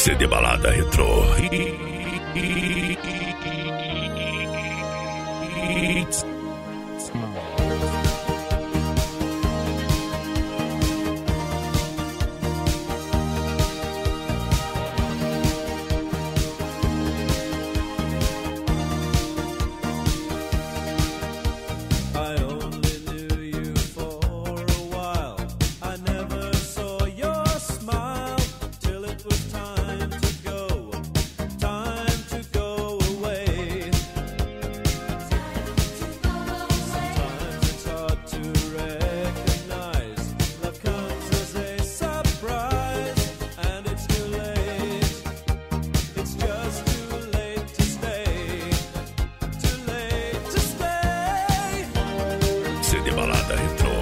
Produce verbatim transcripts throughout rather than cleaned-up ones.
C D Balada Retrô. C D Balada Retrô.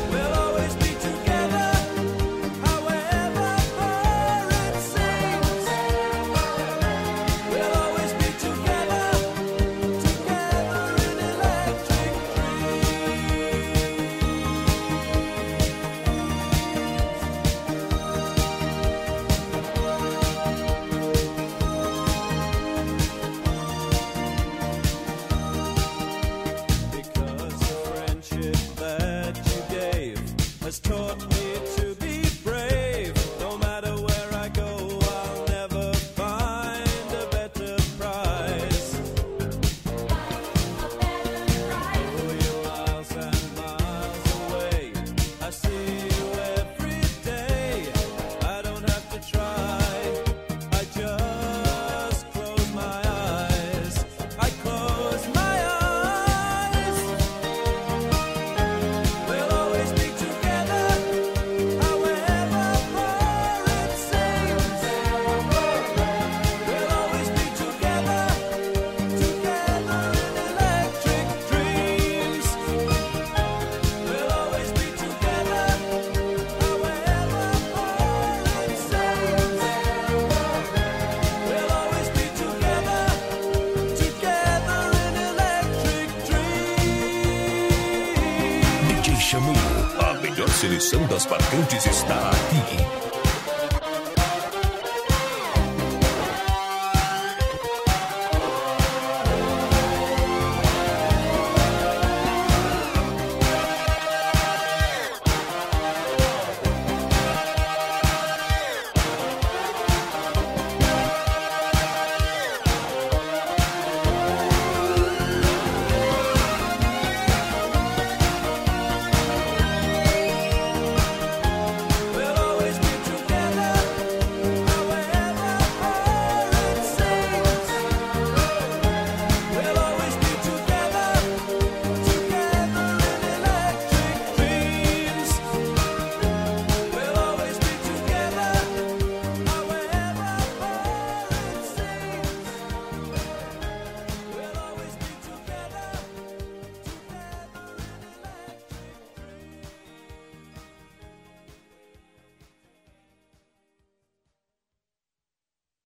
Has taught me to be brave. No matter where I go, I'll never find a better prize. Oh, you're miles and miles away. I see you every day. I don't have to try. I just close my eyes. I close my eyes. We'll always be together. D J Xamu, a melhor seleção das marcantes está aqui.